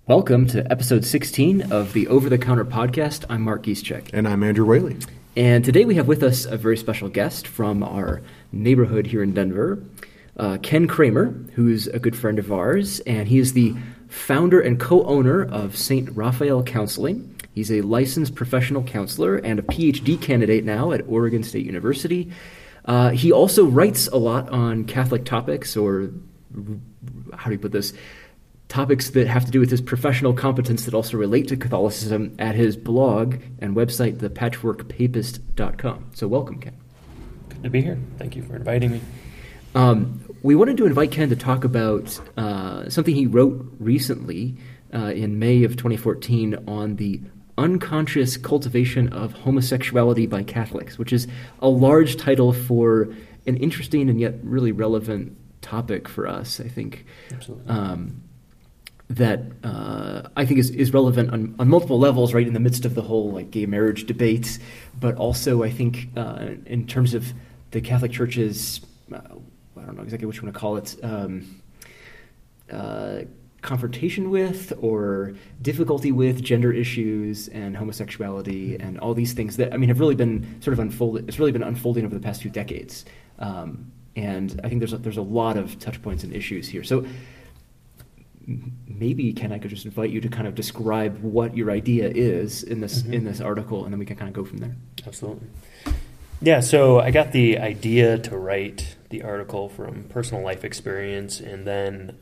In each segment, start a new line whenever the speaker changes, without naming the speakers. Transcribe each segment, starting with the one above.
Welcome to episode 16 of the Over the Counter podcast. I'm Mark Gieschek.
And I'm Andrew Whaley.
And today we have with us a very special guest from our neighborhood here in Denver, Ken Kramer, who's a good friend of ours, and he is the founder and co-owner of St. Raphael Counseling. He's a licensed professional counselor and a PhD candidate now at Oregon State University. He also writes a lot on Catholic topics, or how do you put this? Topics that have to do with his professional competence that also relate to Catholicism at his blog and website, thepatchworkpapist.com. So welcome, Ken.
Good to be here. Thank you for inviting me.
We wanted to invite Ken to talk about something he wrote recently in May of 2014 on the unconscious cultivation of homosexuality by Catholics, which is a large title for an interesting and yet really relevant topic for us, I think.
Absolutely.
That I think is relevant on multiple levels, right, in the midst of the whole gay marriage debate, but also I think in terms of the Catholic Church's, I don't know exactly what you want to call it, confrontation with or difficulty with gender issues and homosexuality and all these things that, have really been sort of unfolded. It's really been unfolding over the past few decades. And I think there's a lot of touch points and issues here. So maybe, Ken, I could just invite you to kind of describe what your idea is in this article, and then we can kind of go from there.
Absolutely. Yeah, so I got the idea to write the article from personal life experience, and then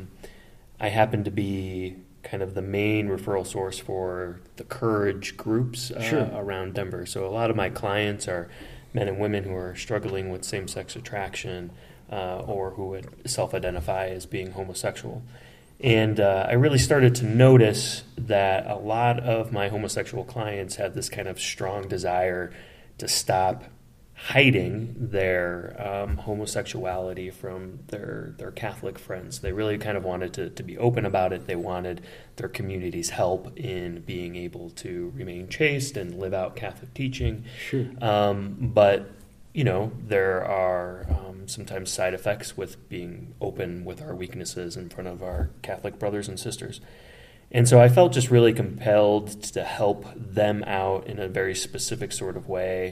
I happened to be kind of the main referral source for the Courage groups around Denver. So a lot of my clients are men and women who are struggling with same-sex attraction or who would self-identify as being homosexual. And I really started to notice that a lot of my homosexual clients had this kind of strong desire to stop hiding their homosexuality from their Catholic friends. They really kind of wanted to be open about it. They wanted their community's help in being able to remain chaste and live out Catholic teaching.
Sure.
But there are sometimes side effects with being open with our weaknesses in front of our Catholic brothers and sisters. And so I felt just really compelled to help them out in a very specific sort of way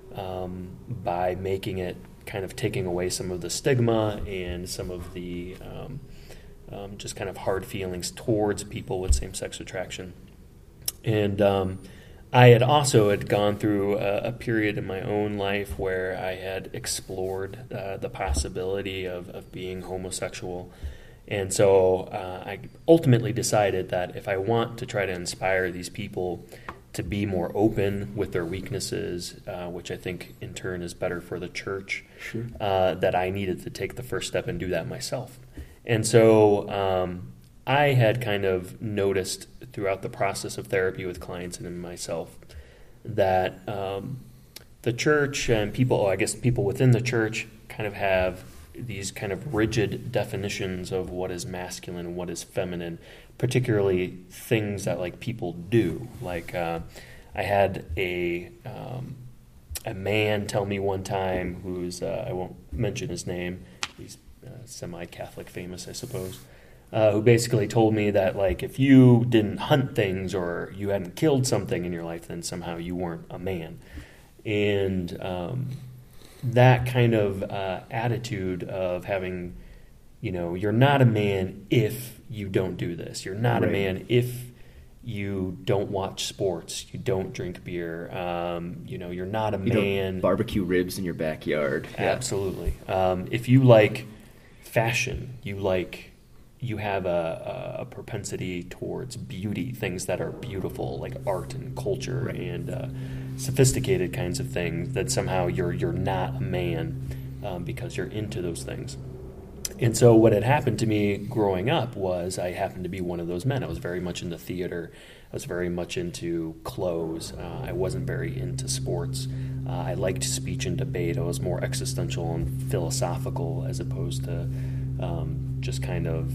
by making it kind of taking away some of the stigma and some of the just kind of hard feelings towards people with same-sex attraction. And I had also gone through a period in my own life where I had explored the possibility of being homosexual. And so I ultimately decided that if I want to try to inspire these people to be more open with their weaknesses, which I think in turn is better for the church,
Sure.
That I needed to take the first step and do that myself. And so I had kind of noticed throughout the process of therapy with clients and in myself that the church and people within the church kind of have these kind of rigid definitions of what is masculine and what is feminine, particularly things that people do. I had a man tell me one time who's I won't mention his name. He's semi-Catholic famous, I suppose. Who basically told me that if you didn't hunt things or you hadn't killed something in your life, then somehow you weren't a man. And that kind of attitude of having, you're not a man if you don't do this. You're not
Right.
a man if you don't watch sports, you don't drink beer. You're not a
You
man.
don't barbecue ribs in your backyard. Yeah.
Absolutely. If you like fashion, you have a propensity towards beauty, things that are beautiful, like art and culture
Right.
and sophisticated kinds of things, that somehow you're not a man because you're into those things. And so what had happened to me growing up was I happened to be one of those men. I was very much into theater. I was very much into clothes. I wasn't very into sports. I liked speech and debate. I was more existential and philosophical as opposed to just kind of,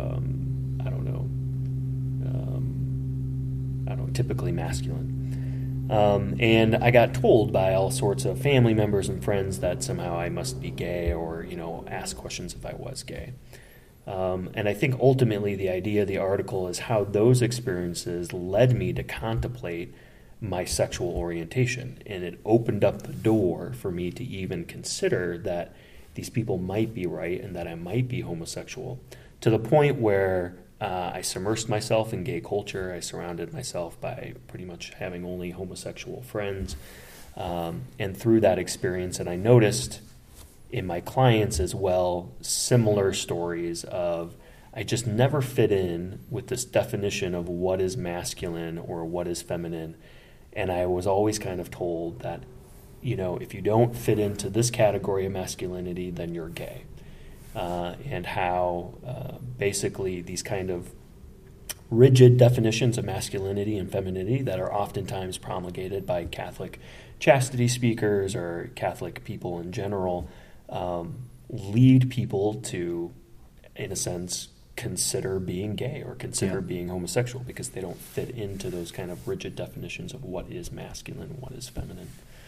typically masculine. And I got told by all sorts of family members and friends that somehow I must be gay or, ask questions if I was gay. And I think ultimately the idea of the article is how those experiences led me to contemplate my sexual orientation. And it opened up the door for me to even consider that these people might be right and that I might be homosexual, to the point where I submersed myself in gay culture. I surrounded myself by pretty much having only homosexual friends. And through that experience, and I noticed in my clients as well, similar stories of I just never fit in with this definition of what is masculine or what is feminine. And I was always kind of told that, if you don't fit into this category of masculinity, then you're gay. And how basically these kind of rigid definitions of masculinity and femininity that are oftentimes promulgated by Catholic chastity speakers or Catholic people in general lead people to, in a sense, consider being gay or consider being homosexual because they don't fit into those kind of rigid definitions of what is masculine and what is feminine.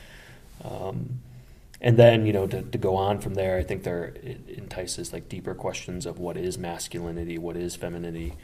And then, to go on from there, I think it entices like deeper questions of what is masculinity, what is femininity,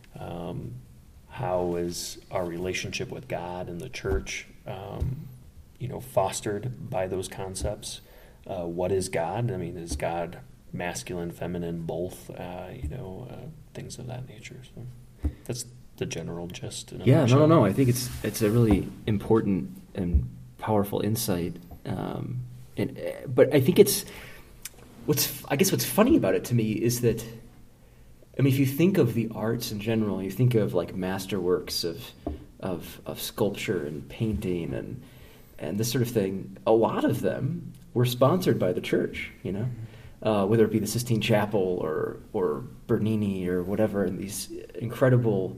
how is our relationship with God and the church, fostered by those concepts. What is God? I mean, is God masculine, feminine, both? Things of that nature. So that's the general gist.
No. I think it's a really important and powerful insight. But I think what's funny about it to me is that, if you think of the arts in general, you think of like masterworks of sculpture and painting and this sort of thing. A lot of them were sponsored by the church, whether it be the Sistine Chapel or Bernini or whatever, and these incredible,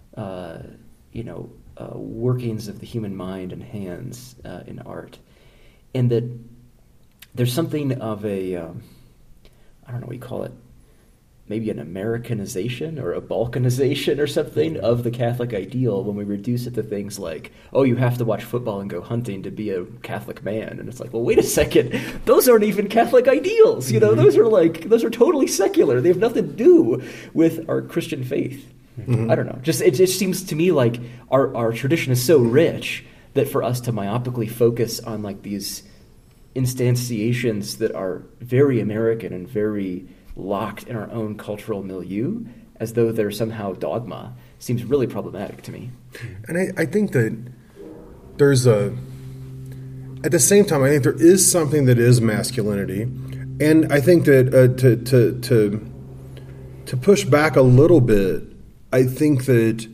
workings of the human mind and hands in art. And that there's something of a, I don't know what you call it, maybe an Americanization or a Balkanization or something of the Catholic ideal when we reduce it to things like, oh, you have to watch football and go hunting to be a Catholic man. And it's like, well, wait a second, those aren't even Catholic ideals. Those are totally secular. They have nothing to do with our Christian faith. Mm-hmm. I don't know. It just seems to me like our tradition is so rich that for us to myopically focus on like these instantiations that are very American and very locked in our own cultural milieu, as though they're somehow dogma, seems really problematic to me.
And I think that there's at the same time, I think there is something that is masculinity, and I think that to push back a little bit, I think that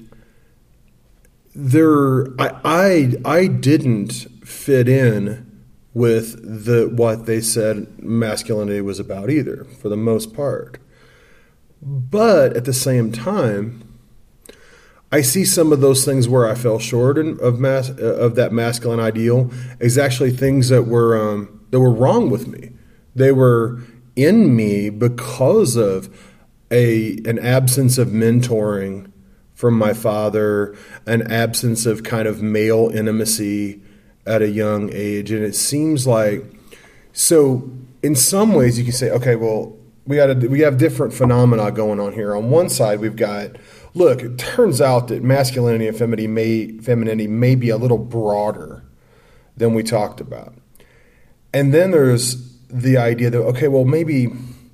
I didn't fit in with what they said masculinity was about either, for the most part. But at the same time, I see some of those things where I fell short of that masculine ideal as actually things that were wrong with me. They were in me because of an absence of mentoring from my father, an absence of kind of male intimacy at a young age. And it seems like, so in some ways you can say, okay, well, we have different phenomena going on here. On one side, we've got, look, it turns out that masculinity and femininity may be a little broader than we talked about. And then there's the idea that, okay, well, maybe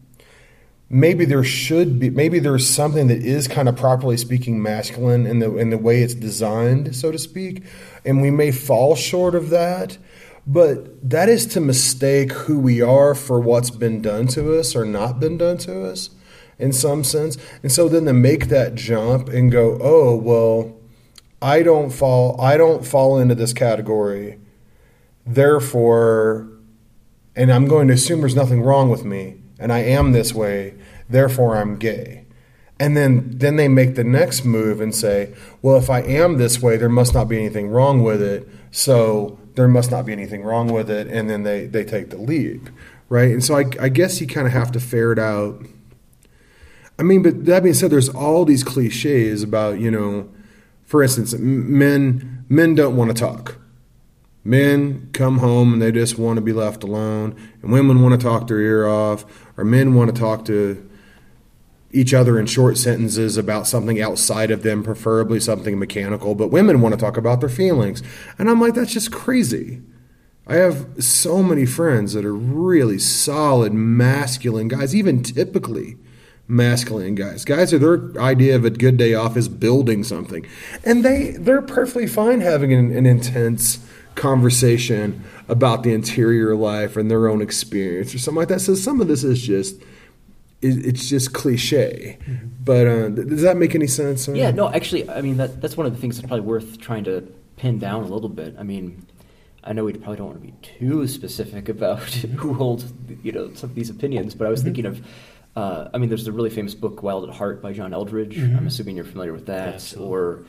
there's something that is kind of properly speaking masculine in the way it's designed, so to speak, and we may fall short of that, but that is to mistake who we are for what's been done to us or not been done to us in some sense. And so then to make that jump and go, oh, well, I don't fall into this category, therefore, and I'm going to assume there's nothing wrong with me, and I am this way, therefore I'm gay. And then they make the next move and say, well, if I am this way, there must not be anything wrong with it, so there must not be anything wrong with it, and then they take the leap, right? And so I guess you kind of have to ferret out. I mean, but that being said, there's all these cliches about, for instance, men don't want to talk. Men come home and they just want to be left alone, and women want to talk their ear off, or men want to talk to each other in short sentences about something outside of them, preferably something mechanical, but women want to talk about their feelings. And I'm like, that's just crazy. I have so many friends that are really solid, masculine guys, even typically masculine guys. Guys are their idea of a good day off is building something. And they're perfectly fine having an intense conversation about the interior life and their own experience or something like that. So some of this is just cliche. Mm-hmm. But does that make any sense?
Yeah, no, actually, I mean, that's one of the things that's probably worth trying to pin down a little bit. I mean, I know we probably don't want to be too specific about who holds, some of these opinions, but I was thinking of, there's a really famous book, Wild at Heart, by John Eldredge. Mm-hmm. I'm assuming you're familiar with that.
Absolutely.
Or,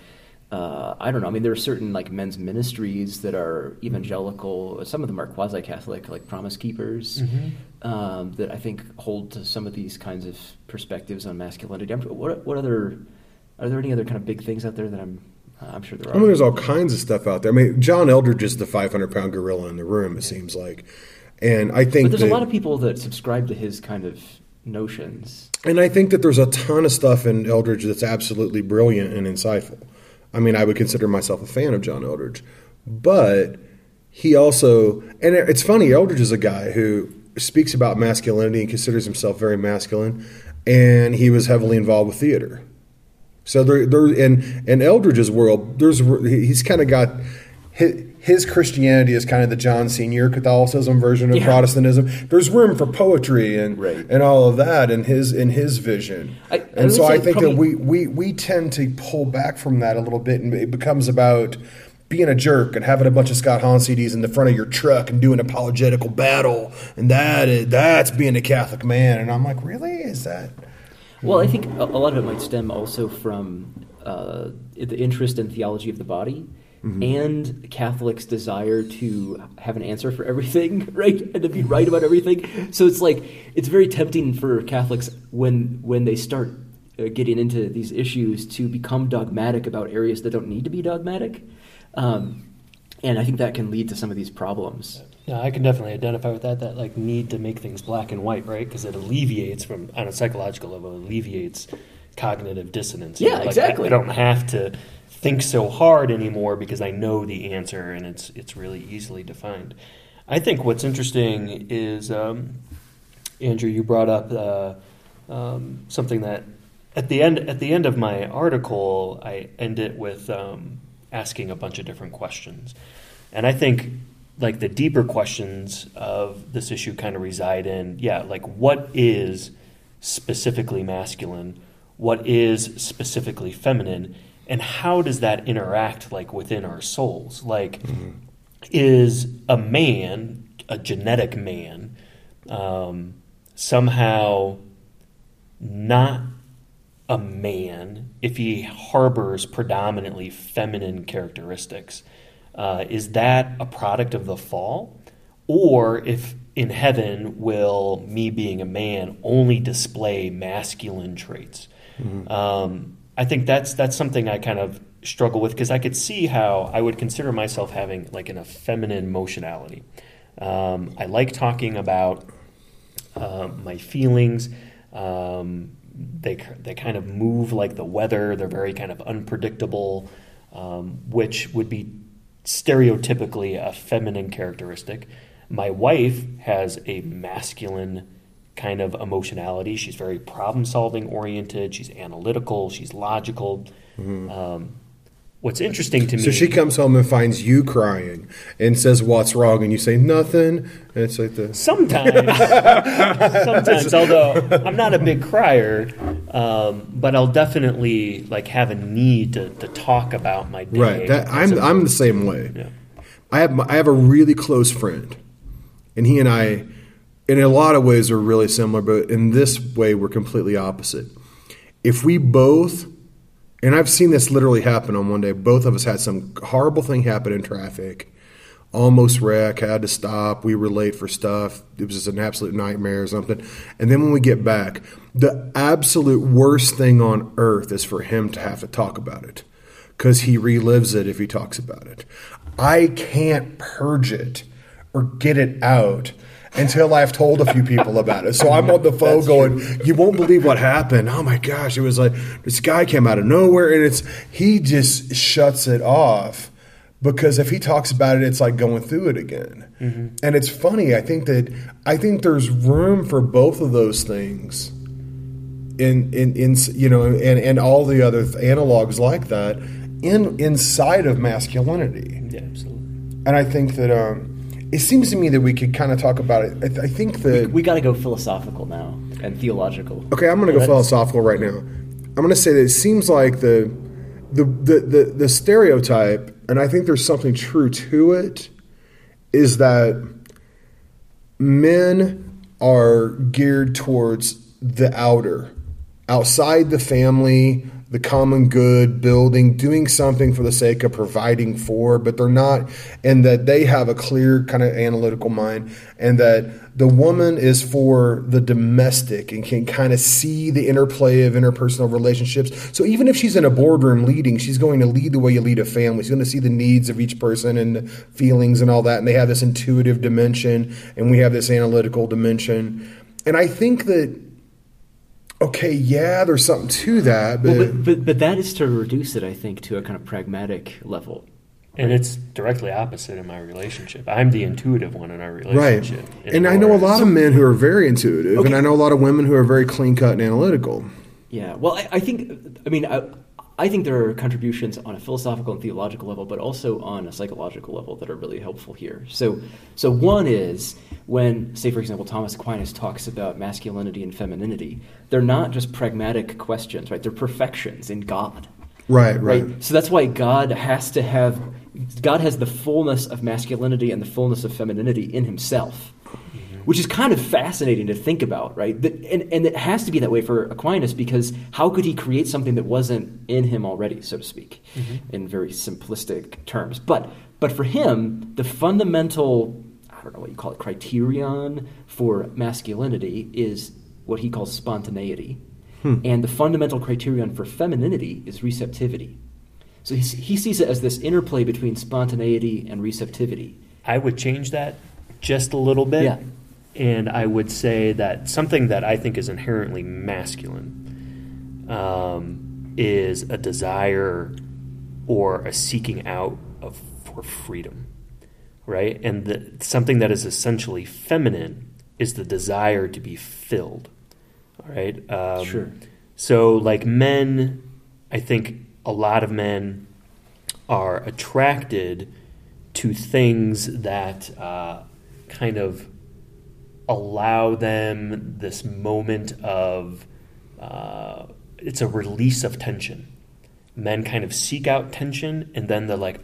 I don't know. I mean, there are certain like men's ministries that are evangelical. Some of them are quasi-Catholic, like Promise Keepers, that I think hold to some of these kinds of perspectives on masculinity. Are there any other kind of big things out there that I'm sure there are?
I mean, there's all kinds of stuff out there. I mean, John Eldredge is the 500-pound gorilla in the room, it seems like. And I think
But there's a lot of people that subscribe to his kind of notions.
And I think that there's a ton of stuff in Eldredge that's absolutely brilliant and insightful. I mean, I would consider myself a fan of John Eldredge. But he also, and it's funny, Eldredge is a guy who speaks about masculinity and considers himself very masculine, and he was heavily involved with theater. So in Eldredge's world, he's kind of got his Christianity is kind of the John Senior Catholicism version of Protestantism. There's room for poetry and all of that in his vision. I think that we tend to pull back from that a little bit, and it becomes about being a jerk and having a bunch of Scott Hahn CDs in the front of your truck and doing apologetical battle, and that's being a Catholic man. And I'm like, really? Is that?
Well, I think a lot of it might stem also from the interest in theology of the body. Mm-hmm. And Catholics' desire to have an answer for everything, right? And to be right about everything. So it's very tempting for Catholics when they start getting into these issues to become dogmatic about areas that don't need to be dogmatic. And I think that can lead to some of these problems.
Yeah, I can definitely identify with that like need to make things black and white, right? Because it alleviates on a psychological level, alleviates cognitive dissonance.
Yeah, exactly.
I don't have to think so hard anymore because I know the answer and it's really easily defined. I think what's interesting is, Andrew, you brought up something that at the end of my article, I end it with asking a bunch of different questions. And I think like the deeper questions of this issue kind of reside in, what is specifically masculine? What is specifically feminine? And how does that interact like within our souls? Like, is a man, a genetic man, somehow not a man if he harbors predominantly feminine characteristics? Is that a product of the fall? Or if in heaven will me being a man only display masculine traits? Mm-hmm. I think that's something I kind of struggle with because I could see how I would consider myself having like a feminine emotionality. I like talking about my feelings. They kind of move like the weather. They're very kind of unpredictable, which would be stereotypically a feminine characteristic. My wife has a masculine kind of emotionality. She's very problem-solving oriented. She's analytical. She's logical. Mm-hmm. What's interesting to me...
So she comes home and finds you crying and says, what's wrong? And you say, nothing. And it's like the...
Sometimes, although I'm not a big crier, but I'll definitely like have a need to talk about my day.
Right. I'm the same way. Yeah. I have a really close friend, and he and I... in a lot of ways, are really similar, but in this way, we're completely opposite. If we both, and I've seen this literally happen on one day, both of us had some horrible thing happen in traffic, almost wreck, had to stop, we were late for stuff, it was just an absolute nightmare or something. And then when we get back, the absolute worst thing on earth is for him to have to talk about it, because he relives it if he talks about it. I can't purge it or get it out. until I've told a few people about it. So I'm on the phone going, you won't believe what happened. Oh my gosh. It was like this guy came out of nowhere, and he just shuts it off, because if he talks about it, it's like going through it again. Mm-hmm. And it's funny. I think there's room for both of those things in and all the other analogs like that inside of masculinity.
Yeah, absolutely.
And I think that it seems to me that we could kind of talk about it. I think that
we got to go philosophical now and theological.
Okay, I'm going to go philosophical right now. I'm going to say that it seems like the stereotype, and I think there's something true to it, is that men are geared towards the outside the family, the common good, building, doing something for the sake of providing for, but they're not, and that they have a clear kind of analytical mind, and that the woman is for the domestic and can kind of see the interplay of interpersonal relationships. So even if she's in a boardroom leading, she's going to lead the way you lead a family. She's going to see the needs of each person and the feelings and all that, and they have this intuitive dimension, and we have this analytical dimension. And I think that, okay, yeah, there's something to that,
but that is to reduce it, I think, to a kind of pragmatic level.
And it's directly opposite in my relationship. I'm the intuitive one in our relationship.
Right. And I know a lot of men who are very intuitive, and I know a lot of women who are very clean-cut and analytical.
Yeah, well, I think there are contributions on a philosophical and theological level, but also on a psychological level that are really helpful here. So one is when, say, for example, Thomas Aquinas talks about masculinity and femininity, they're not just pragmatic questions, right? They're perfections in God.
Right.
So that's why God has the fullness of masculinity and the fullness of femininity in himself, which is kind of fascinating to think about, right? And it has to be that way for Aquinas, because how could he create something that wasn't in him already, so to speak, in very simplistic terms? But for him, the fundamental, I don't know what you call it, criterion for masculinity is what he calls spontaneity. And the fundamental criterion for femininity is receptivity. So he sees it as this interplay between spontaneity and receptivity.
I would change that just a little bit.
Yeah.
And I would say that something that I think is inherently masculine is a desire or a seeking out for freedom, right? And something that is essentially feminine is the desire to be filled, all right?
Sure.
So like men, I think a lot of men are attracted to things that kind of allow them this moment of, it's a release of tension. Men kind of seek out tension, and then they're like,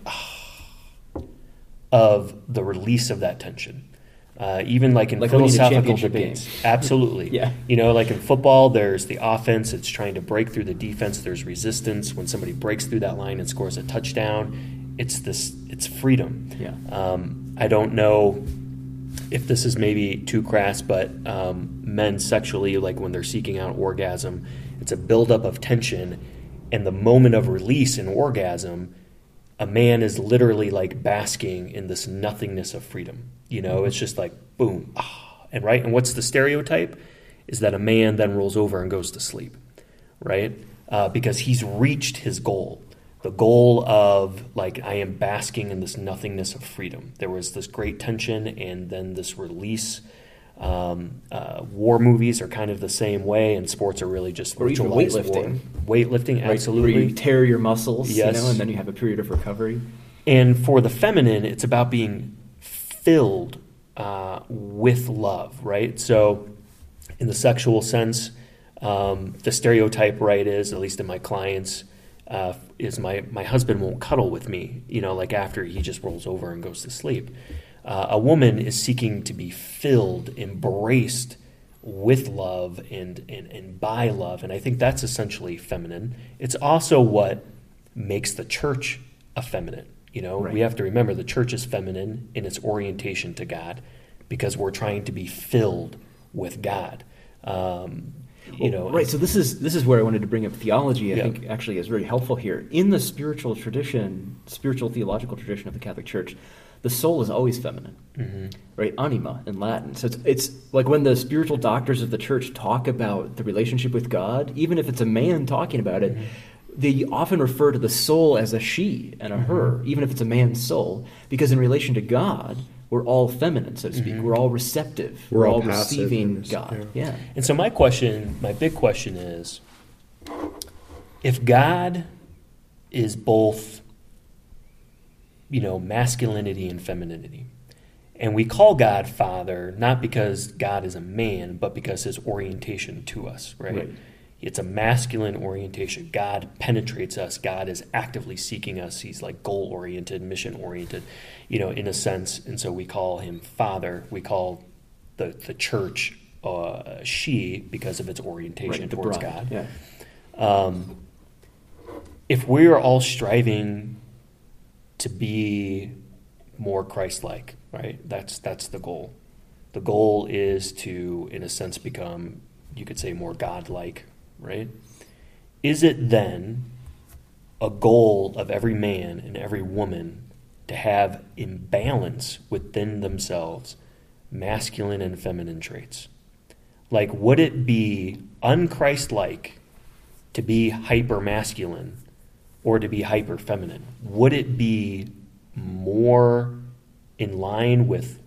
of the release of that tension. Even like in philosophical debates. Absolutely.
Yeah.
Like in football, there's the offense. It's trying to break through the defense. There's resistance. When somebody breaks through that line and scores a touchdown, it's freedom.
Yeah.
I don't know if this is maybe too crass, but men sexually, like when they're seeking out orgasm, it's a buildup of tension, and the moment of release in orgasm, a man is literally like basking in this nothingness of freedom. It's just like boom, and right. And what's the stereotype? Is that a man then rolls over and goes to sleep, right? Because he's reached his goal. The goal of, like, I am basking in this nothingness of freedom. There was this great tension and then this release. War movies are kind of the same way, and sports are really just
or even weightlifting.
Weightlifting,
right,
absolutely.
Where you tear your muscles,
yes.
And then you have a period of recovery.
And for the feminine, it's about being filled with love, right? So in the sexual sense, the stereotype, right, is, at least in my clients, is my husband won't cuddle with me, like after he just rolls over and goes to sleep. A woman is seeking to be filled, embraced with love and by love. And I think that's essentially feminine. It's also what makes the church effeminate.
Right.
We have to remember the church is feminine in its orientation to God because we're trying to be filled with God.
Right. So this is where I wanted to bring up theology. I think actually is very helpful here. In the spiritual theological tradition of the Catholic Church, the soul is always feminine,
Mm-hmm.
right? Anima in Latin. So it's like when the spiritual doctors of the church talk about the relationship with God, even if it's a man talking about it, they often refer to the soul as a she and a her, even if it's a man's soul, because in relation to God, we're all feminine, so to speak. We're all receptive.
We're all
receiving
passive,
God. Yeah.
And so my big question is, if God is both, masculinity and femininity, and we call God Father not because God is a man, but because his orientation to us, right? It's a masculine orientation. God penetrates us. God is actively seeking us. He's like goal-oriented, mission-oriented, in a sense. And so we call him Father. We call the church she because of its orientation towards
bride.
God.
Yeah.
If we are all striving to be more Christ-like, right? That's the goal. The goal is to, in a sense, become, you could say, more God-like, right? Is it then a goal of every man and every woman to have imbalance within themselves, masculine and feminine traits? Like, would it be un-Christ-like to be hyper-masculine or to be hyper-feminine? Would it be more in line with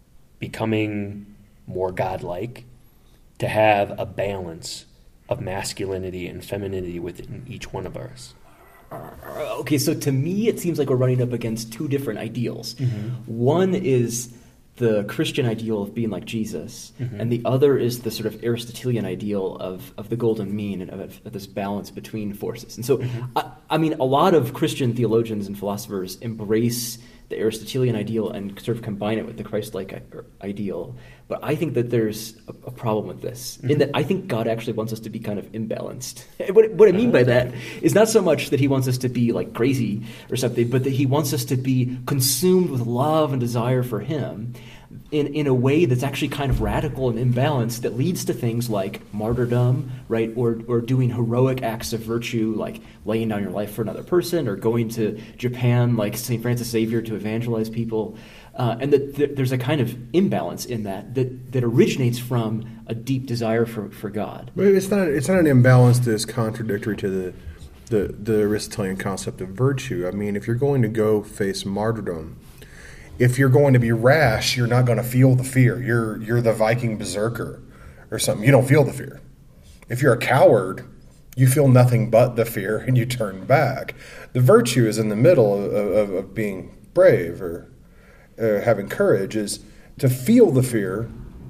becoming more godlike to have a balance of masculinity and femininity within each one of us?
Okay, so to me, it seems like we're running up against two different ideals. One is the Christian ideal of being like Jesus, and the other is the sort of Aristotelian ideal of the golden mean and of this balance between forces. And so, I mean, a lot of Christian theologians and philosophers embrace the Aristotelian ideal and sort of combine it with the Christ-like ideal. But I think that there's a problem with this, in that I think God actually wants us to be kind of imbalanced. What I mean by that is not so much that he wants us to be like crazy or something, but that he wants us to be consumed with love and desire for him in a way that's actually kind of radical and imbalanced, that leads to things like martyrdom, right? Or doing heroic acts of virtue, like laying down your life for another person, or going to Japan like St. Francis Xavier to evangelize people. And that there's a kind of imbalance in that originates from a deep desire for God.
But it's not an imbalance that is contradictory to the Aristotelian concept of virtue. I mean, if you're going to go face martyrdom, if you're going to be rash, you're not going to feel the fear. You're the Viking berserker or something. You don't feel the fear. If you're a coward, you feel nothing but the fear and you turn back. The virtue is in the middle of being brave or having courage, is to feel the fear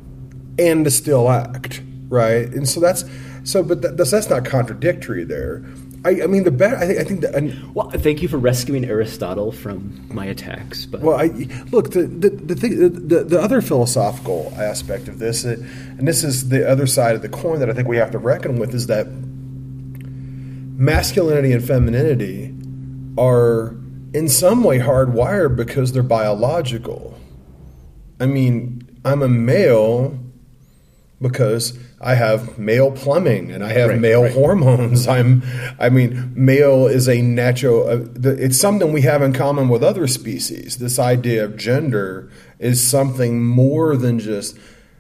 and to still act, right? And so that's not contradictory there. I mean, I think that.
Well, thank you for rescuing Aristotle from my attacks. But
Look, the other philosophical aspect of this, and this is the other side of the coin that I think we have to reckon with, is that masculinity and femininity are in some way hardwired because they're biological. I mean, I'm a male because I have male plumbing and I have male hormones. Male is a natural. It's something we have in common with other species. This idea of gender is something more than just.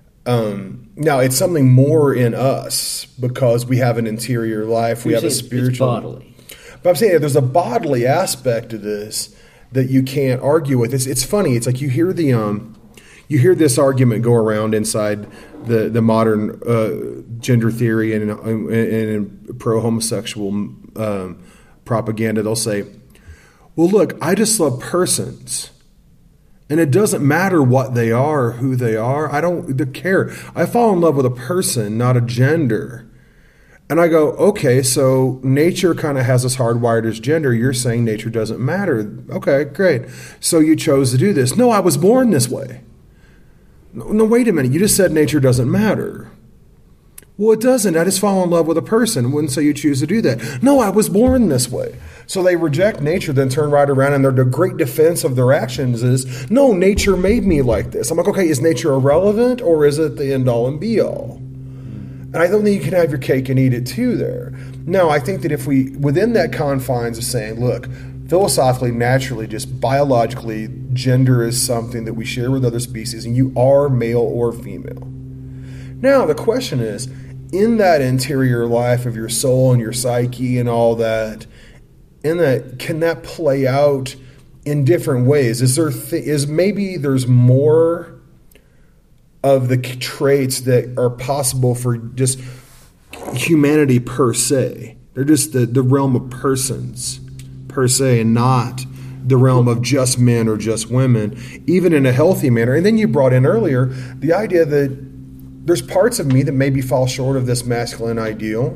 Now, it's something more in us because we have an interior life. We have a spiritual.
It's bodily.
But I'm saying there's a bodily aspect to this that you can't argue with. It's funny. It's like you hear this argument go around inside the modern gender theory and pro-homosexual propaganda. They'll say, well, look, I just love persons. And it doesn't matter what they are or who they are. I don't care. I fall in love with a person, not a gender. And I go, okay, so nature kind of has us hardwired as gender. You're saying nature doesn't matter. Okay, great. So you chose to do this. No, I was born this way. No, wait a minute. You just said nature doesn't matter. Well, it doesn't. I just fall in love with a person. Wouldn't say you choose to do that. No, I was born this way. So they reject nature, then turn right around, and the great defense of their actions is, no, nature made me like this. I'm like, okay, is nature irrelevant, or is it the end-all and be-all? And I don't think you can have your cake and eat it too there. No, I think that if we, within that confines of saying, look, philosophically, naturally, just biologically, gender is something that we share with other species, and you are male or female. Now, the question is, in that interior life of your soul and your psyche and all that, can that play out in different ways? Is maybe there's more of the traits that are possible for just humanity per se? They're just the realm of persons per se, and not the realm of just men or just women, even in a healthy manner. And then you brought in earlier the idea that there's parts of me that maybe fall short of this masculine ideal.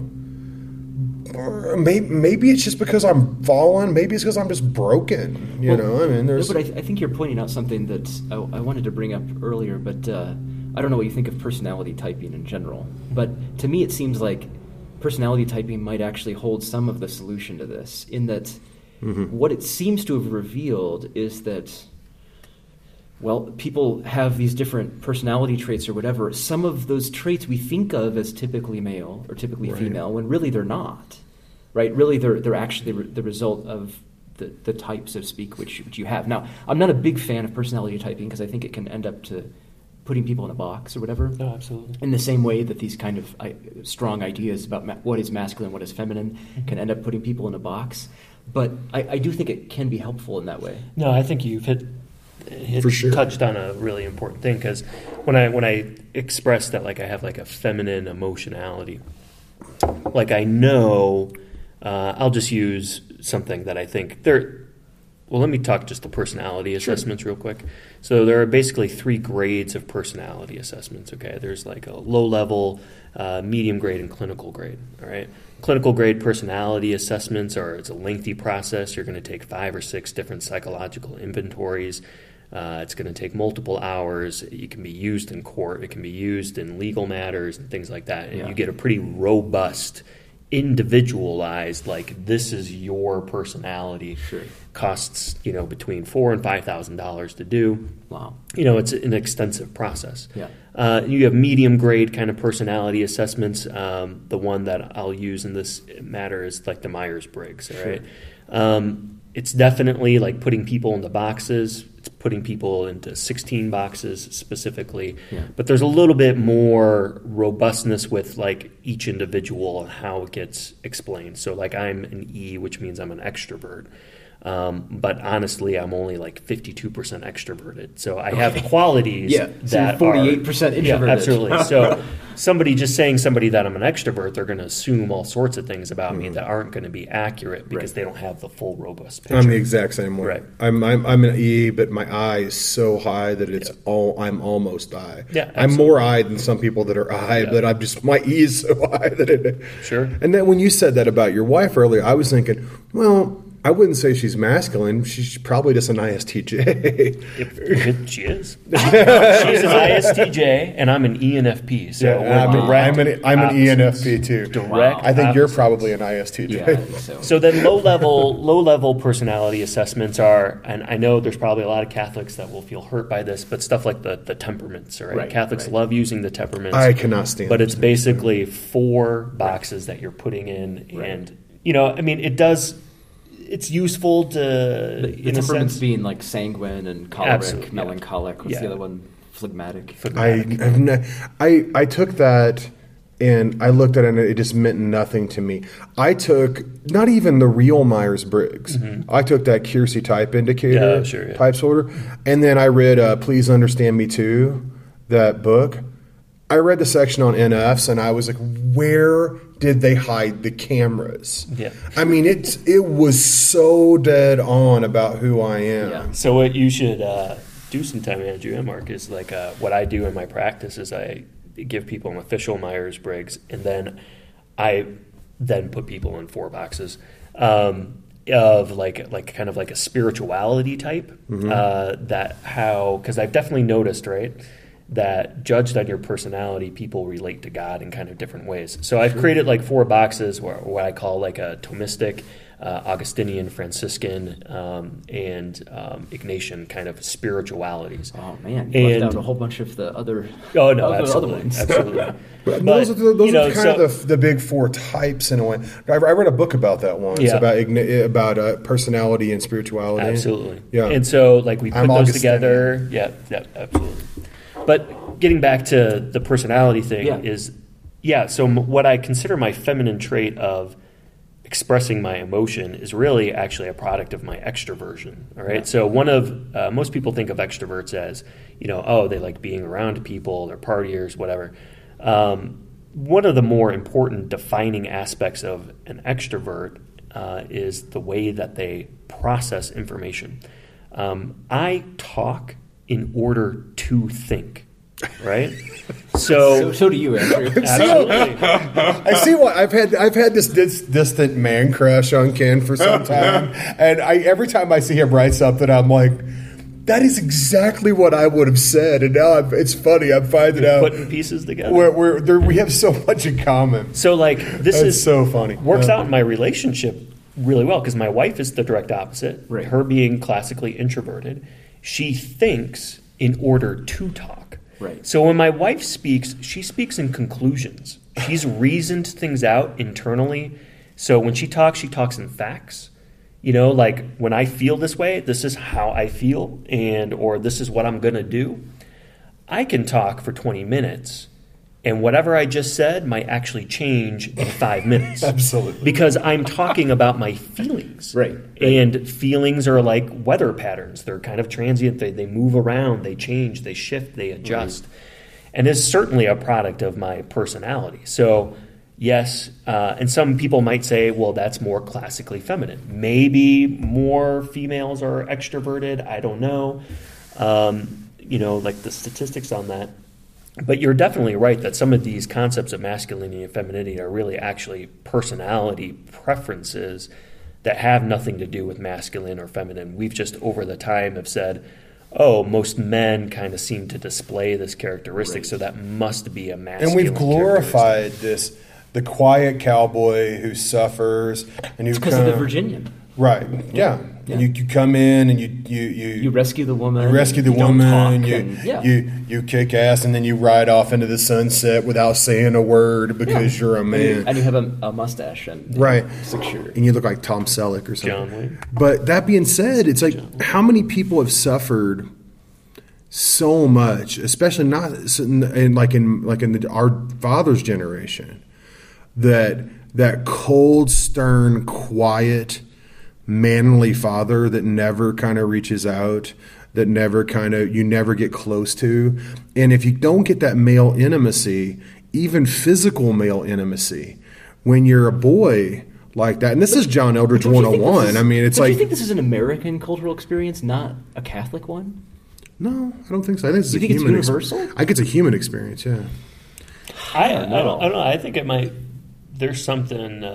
Or maybe it's just because I'm fallen. Maybe it's because I'm just broken. You know, I mean, there's.
No, but I think you're pointing out something that I wanted to bring up earlier, but I don't know what you think of personality typing in general. But to me, it seems like personality typing might actually hold some of the solution to this, in that what it seems to have revealed is that, well, people have these different personality traits or whatever. Some of those traits we think of as typically male or typically female, when really they're not, right? Really, they're actually the result of the type, so to speak, which you have. Now, I'm not a big fan of personality typing because I think it can end up to putting people in a box or whatever.
No, absolutely. In
the same way that these kind of strong ideas about what is masculine, what is feminine, can end up putting people in a box. But I do think it can be helpful in that way.
No, I think you've
For sure.
touched on a really important thing, because when I express that, like, I have like a feminine emotionality, like, I know I'll just use something that I think well, let me talk just the personality assessments real quick. So there are basically 3 grades of personality assessments, okay? There's like a low level, medium grade, and clinical grade, all right? Clinical grade personality assessments it's a lengthy process. You're going to take 5 or 6 different psychological inventories. It's going to take multiple hours. It can be used in court. It can be used in legal matters and things like that. And you get a pretty robust, individualized, like, this is your personality.
Sure.
Costs, between $4,000 and $5,000 to do.
Wow.
It's an extensive process.
Yeah.
You have medium grade kind of personality assessments. The one that I'll use in this matter is like the Myers-Briggs. All right. It's definitely like putting people into boxes. It's putting people into 16 boxes specifically.
Yeah.
But there's a little bit more robustness with like each individual and how it gets explained. So like I'm an E, which means I'm an extrovert. But honestly, I'm only like 52% extroverted. So I have qualities that
so 48% introverted.
Yeah, absolutely. So somebody that I'm an extrovert, they're going to assume all sorts of things about me that aren't going to be accurate because they don't have the full robust picture.
I'm the exact same way.
Right.
I'm an E, but my I is so high that I'm almost I.
Yeah,
I'm more I than some people that are I, but I'm just, my E is so high that it.
Sure.
And then when you said that about your wife earlier, I was thinking, well, I wouldn't say she's masculine. She's probably just an ISTJ.
She is. She's an ISTJ, and I'm an ENFP. So
I'm an ENFP too.
Direct.
I think you're probably an ISTJ.
Yeah, I think so.
So then low level personality assessments are, and I know there's probably a lot of Catholics that will feel hurt by this, but stuff like the temperaments, right? Catholics love using the temperaments.
I cannot stand
But it's basically 4 boxes that you're putting in, and it's useful to
the temperaments being like sanguine and choleric, melancholic. What's the other one? Phlegmatic.
I took that and I looked at it and it just meant nothing to me. I took not even the real Myers-Briggs. I took that Keirsey type indicator, type sorter, and then I read Please Understand Me Too, that book. I read the section on NFs and I was like, where did they hide the cameras?
Yeah.
I mean, it was so dead on about who I am.
Yeah. So what you should do sometime, Andrew and Mark, is like what I do in my practice is I give people an official Myers-Briggs, and then I put people in 4 boxes of like kind of like a spirituality type. Because I've definitely noticed, right, that judged on your personality, people relate to God in kind of different ways. So I've created like 4 boxes what I call like a Thomistic, Augustinian, Franciscan, and Ignatian kind of spiritualities.
Oh man, you left out a whole bunch of the other.
Oh no,
other
absolutely,
ones.
absolutely.
But those are kind of the big four types in a way. I read a book about that once, about personality and spirituality.
Absolutely.
Yeah.
And so like we put those
Augustinian.
together. Yeah, absolutely. But getting back to the personality thing so what I consider my feminine trait of expressing my emotion is really actually a product of my extroversion. All right. Yeah. So one of most people think of extroverts as, they like being around people, they're partiers, whatever. One of the more important defining aspects of an extrovert is the way that they process information. I talk in order to think, right? So
do you, Andrew.
Absolutely.
I see why I've had this distant man crush on Ken for some time, and every time I see him write something, I'm like, that is exactly what I would have said. And now it's funny. I'm finding out
putting pieces together.
We have so much in common.
So like this is
so funny.
Works out in my relationship really well because my wife is the direct opposite.
Right.
Her being classically introverted, she thinks in order to talk.
Right.
So when my wife speaks, she speaks in conclusions. She's reasoned things out internally. So when she talks in facts. Like when I feel this way, this is how I feel, or this is what I'm going to do. I can talk for 20 minutes, and whatever I just said might actually change in 5 minutes.
Absolutely.
Because I'm talking about my feelings.
Right.
And feelings are like weather patterns. They're kind of transient. They move around, they change, they shift, they adjust. And it's certainly a product of my personality. So yes, and some people might say, well, that's more classically feminine. Maybe more females are extroverted. I don't know. Like the statistics on that. But you're definitely right that some of these concepts of masculinity and femininity are really actually personality preferences that have nothing to do with masculine or feminine. We've just over the time have said, most men kind of seem to display this characteristic, so that must be a masculine.
And we've glorified the quiet cowboy who suffers, and
it's because of the Virginian,
right? Yeah. And you come in and you
rescue the woman.
You rescue the woman. You kick ass, and then you ride off into the sunset without saying a word because you're a man.
And you have a mustache and
right
6-shooter,
and you look like Tom Selleck or something.
John Wayne.
But that being said, it's like how many people have suffered so much, especially not in our father's generation, that cold, stern, quiet, manly father that never kind of reaches out, that you never get close to. And if you don't get that male intimacy, even physical male intimacy, when you're a boy like that, and this is John Eldridge 101.
Do you think this is an American cultural experience, not a Catholic one?
No, I don't think so. I think it's
you think it's universal?
I think it's a human experience, yeah.
I don't know. I think it might. There's something.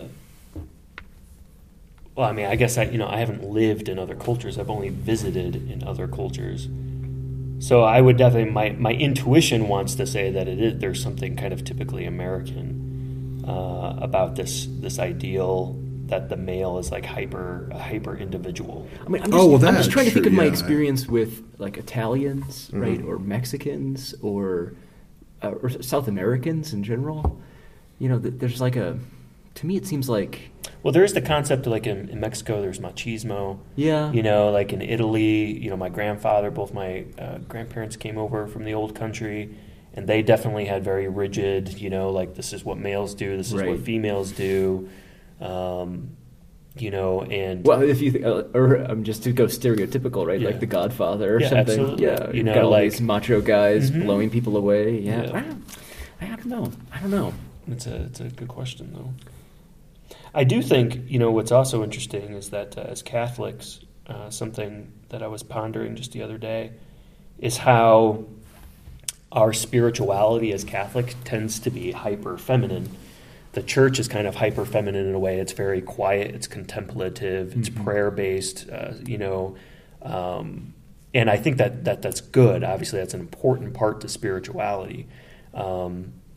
I guess I haven't lived in other cultures. I've only visited in other cultures. So I would definitely my intuition wants to say that there's something kind of typically American about this ideal that the male is like a hyper individual.
I'm just trying to think of my experience with like Italians, right, or Mexicans, or South Americans in general. There's like to me it seems like.
Well, there is the concept of like in Mexico, there's machismo. Yeah. Like in Italy, my grandfather, both my grandparents came over from the old country, and they definitely had very rigid, like this is what males do, this is what females do, and.
Well, if you just to go stereotypical, right? Like The Godfather or something.
Absolutely.
Yeah, got all these macho guys blowing people away. Yeah. I don't know.
It's a good question though. I do think, what's also interesting is that as Catholics, something that I was pondering just the other day is how our spirituality as Catholics tends to be hyper feminine. The church is kind of hyper feminine in a way. It's very quiet, it's contemplative, it's prayer based, and I think that's good. Obviously, that's an important part to spirituality.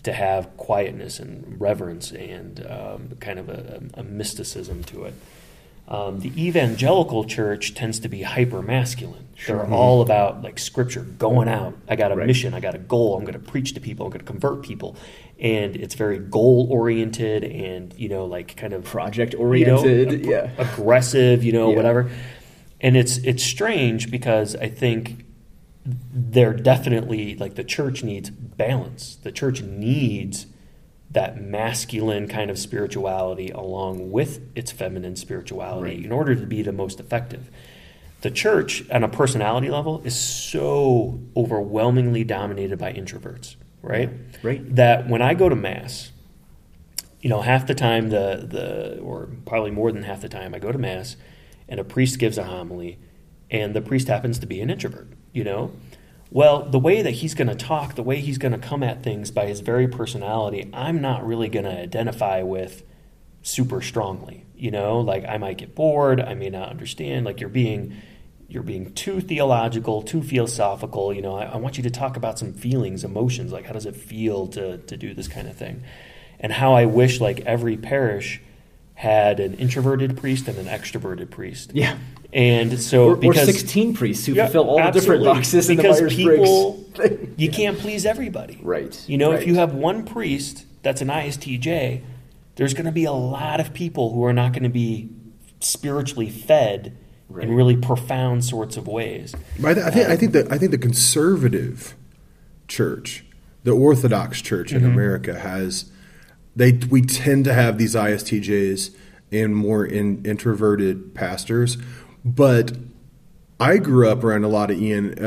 to have quietness and reverence and kind of a mysticism to it. The evangelical church tends to be hyper masculine. They're all about like scripture, going out. I got a mission, I got a goal. I'm going to preach to people. I'm going to convert people, and it's very goal oriented and like kind of
project oriented,
aggressive, whatever. And it's strange because I think they're definitely like the church needs balance. The church needs that masculine kind of spirituality along with its feminine spirituality in order to be the most effective. The church, on a personality level, is so overwhelmingly dominated by introverts, right?
Right.
That when I go to Mass, half the time, or probably more than half the time, I go to Mass, and a priest gives a homily, and the priest happens to be an introvert, Well, the way that he's going to talk, the way he's going to come at things by his very personality, I'm not really going to identify with super strongly. Like I might get bored, I may not understand. Like you're being too theological, too philosophical. I want you to talk about some feelings, emotions. Like how does it feel to do this kind of thing? And how I wish like every parish had an introverted priest and an extroverted priest.
Yeah.
And so
or 16 priests who fulfill all the different boxes in the
Myers-Briggs. You can't please everybody.
Right.
If you have one priest that's an ISTJ, there's going to be a lot of people who are not going to be spiritually fed in really profound sorts of ways.
I think the conservative church, the Orthodox Church in America we tend to have these ISTJs and more introverted pastors. But I grew up around a lot of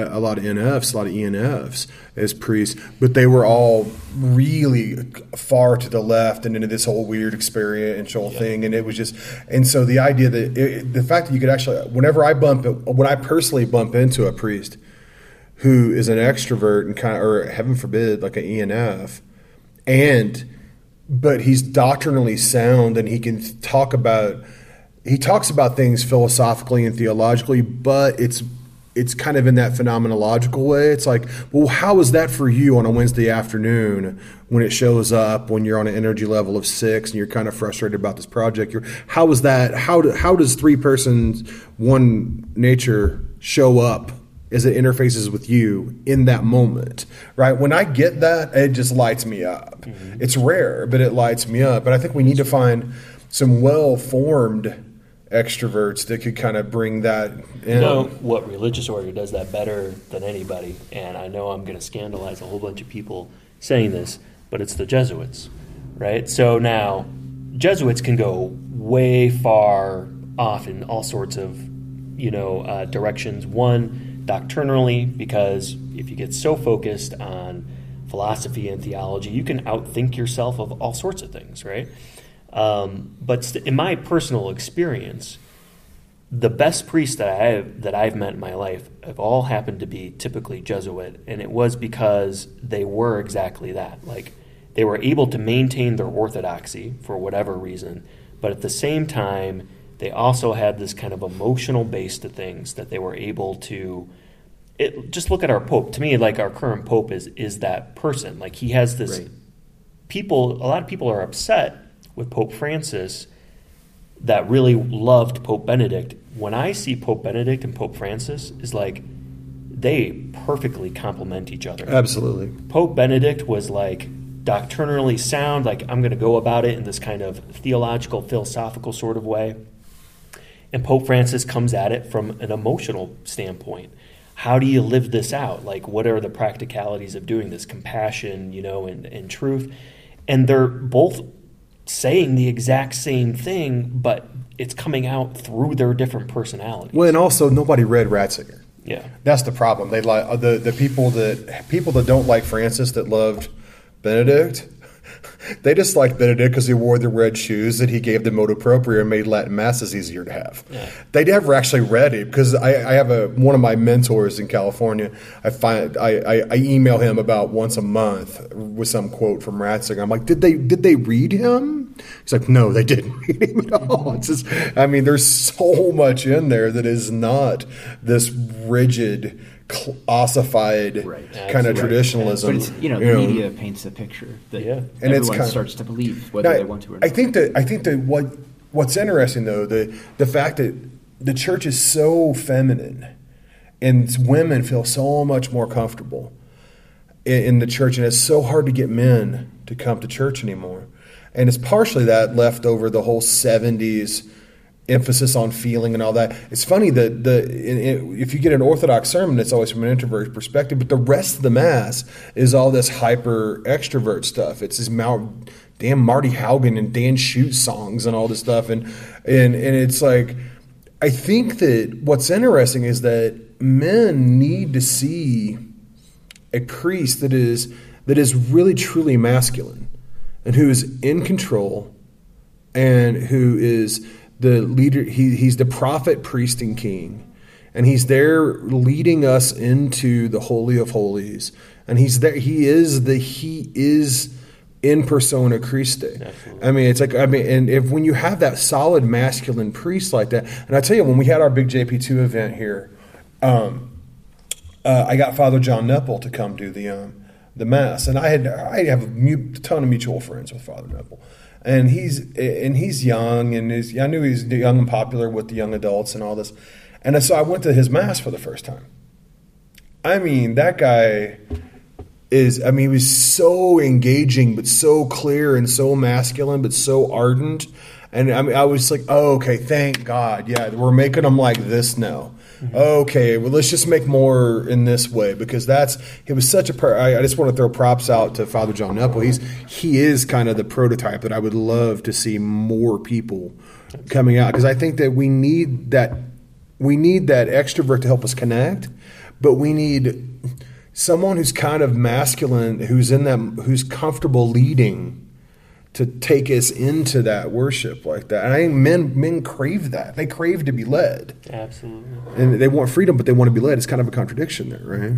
ENFs as priests, but they were all really far to the left and into this whole weird experiential thing, and it was just. And so the idea that the fact that you could actually, when I personally bump into a priest who is an extrovert and or heaven forbid, like an ENF, but he's doctrinally sound and he can talk about. He talks about things philosophically and theologically, but it's kind of in that phenomenological way. It's like, well, how is that for you on a Wednesday afternoon when it shows up, when you're on an energy level of 6 and you're kind of frustrated about this project? How is that? How does 3 persons, one nature show up as it interfaces with you in that moment, right? When I get that, it just lights me up. Mm-hmm. It's rare, but it lights me up. And I think we need to find some well-formed extroverts that could kind of bring that in.
What religious order does that better than anybody? And I know I'm going to scandalize a whole bunch of people saying this, but it's the Jesuits, right? So now, Jesuits can go way far off in all sorts of, directions. One, doctrinally, because if you get so focused on philosophy and theology, you can outthink yourself of all sorts of things, right? But in my personal experience, the best priests that I've met in my life have all happened to be typically Jesuit, and it was because they were exactly that. Like they were able to maintain their orthodoxy for whatever reason, but at the same time, they also had this kind of emotional base to things that they were able to. Just look at our Pope. To me, like our current Pope is that person. Like he has this. Right. A lot of people are upset with Pope Francis that really loved Pope Benedict. When I see Pope Benedict and Pope Francis, is like they perfectly complement each other.
Absolutely.
Pope Benedict was like doctrinally sound, like I'm going to go about it in this kind of theological, philosophical sort of way. And Pope Francis comes at it from an emotional standpoint. How do you live this out? Like what are the practicalities of doing this? Compassion, and truth. And they're both saying the exact same thing, but it's coming out through their different personalities.
Well, and also nobody read Ratzinger.
Yeah,
that's the problem. They like the people that don't like Francis that loved Benedict. They just liked Benedict because he wore the red shoes that he gave the motu proprio and made Latin masses easier to have. Yeah. They never actually read it because I have one of my mentors in California. I email him about once a month with some quote from Ratzinger. I'm like, did they read him? He's like, no, they didn't read him at all. It's just, there's so much in there that is not this rigid ossified
Right.
kind of
Absolutely.
traditionalism.
But it's, the media paints a picture that
Yeah.
And it's
everyone
kind-
starts to believe, whether
Now,
they want to or not.
I think that what's interesting though, the fact that the church is so feminine, and women feel so much more comfortable in the church, and it's so hard to get men to come to church anymore. And it's partially that left over the whole 70s emphasis on feeling and all that. It's funny that if you get an Orthodox sermon, it's always from an introvert perspective, but the rest of the Mass is all this hyper extrovert stuff. It's this damn Marty Haugen and Dan Schuetz songs and all this stuff. And it's like, I think that what's interesting is that men need to see a priest that is really truly masculine and who is in control and who is the leader. He's the prophet, priest, and king, and he's there leading us into the Holy of Holies, and he's there. He is in persona Christe.
Absolutely.
And when you have that solid masculine priest like that, and I tell you, when we had our big JP2 event here, I got Father John Nepple to come do the Mass, and I have a ton of mutual friends with Father Nepple, and he's young, and I knew he's young and popular with the young adults and all this, and so I went to his Mass for the first time. I mean, that guy he was so engaging, but so clear and so masculine, but so ardent. And I was like, oh, okay, thank God. Yeah, we're making them like this now. Mm-hmm. Okay, well, let's just make more in this way, because it was such I just want to throw props out to Father John Nepple. He is kind of the prototype that I would love to see more people coming out, because I think that we need that extrovert to help us connect, but we need someone who's kind of masculine, who's comfortable leading, to take us into that worship like that. And I think men crave that. They crave to be led.
Absolutely.
And they want freedom, but they want to be led. It's kind of a contradiction there, right?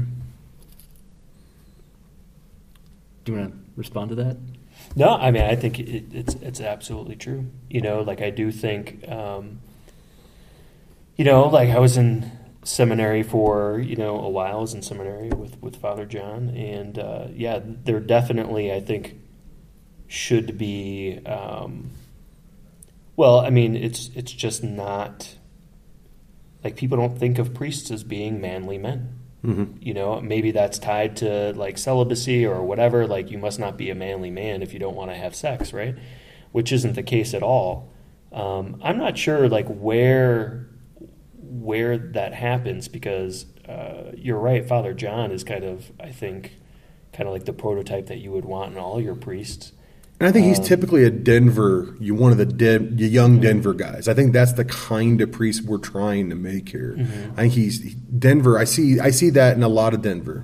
Do you want to respond to that?
No, I mean, I think it's absolutely true. I do think, I was in seminary for, a while. I was in seminary with Father John. And, there definitely, I think, should be, it's just not, people don't think of priests as being manly men. Mm-hmm. Maybe that's tied to celibacy or whatever. You must not be a manly man if you don't want to have sex, right? Which isn't the case at all. I'm not sure where that happens, because you're right. Father John is kind of like the prototype that you would want in all your priests.
And I think he's typically a one of the young Denver guys. I think that's the kind of priest we're trying to make here. Mm-hmm. I think he's Denver. I see that in a lot of Denver.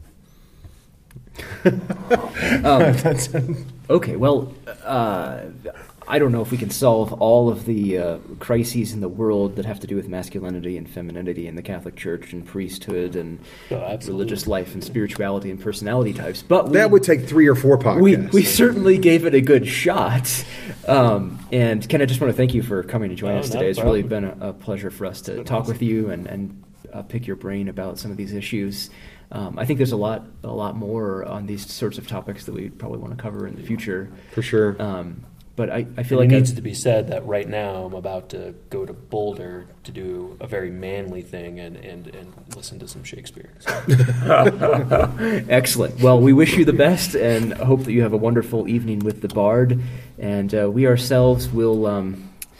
Okay, well, I don't know if we can solve all of the crises in the world that have to do with masculinity and femininity in the Catholic Church and priesthood and religious life and spirituality and personality types, but
that would take 3 or 4 podcasts.
We certainly gave it a good shot. And Ken, I just want to thank you for coming to join us today. It's really been a pleasure for us to talk with you and pick your brain about some of these issues. I think there's a lot more on these sorts of topics that we probably want to cover in the future.
For sure.
But I feel like
it needs to be said that right now I'm about to go to Boulder to do a very manly thing and listen to some Shakespeare. So.
Excellent. Well, we wish you the best and hope that you have a wonderful evening with the Bard. And we ourselves will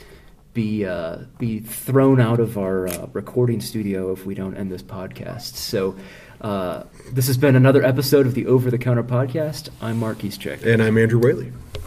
be thrown out of our recording studio if we don't end this podcast. So this has been another episode of the Over the Counter Podcast. I'm Mark Eastcheck.
And I'm Andrew Whaley.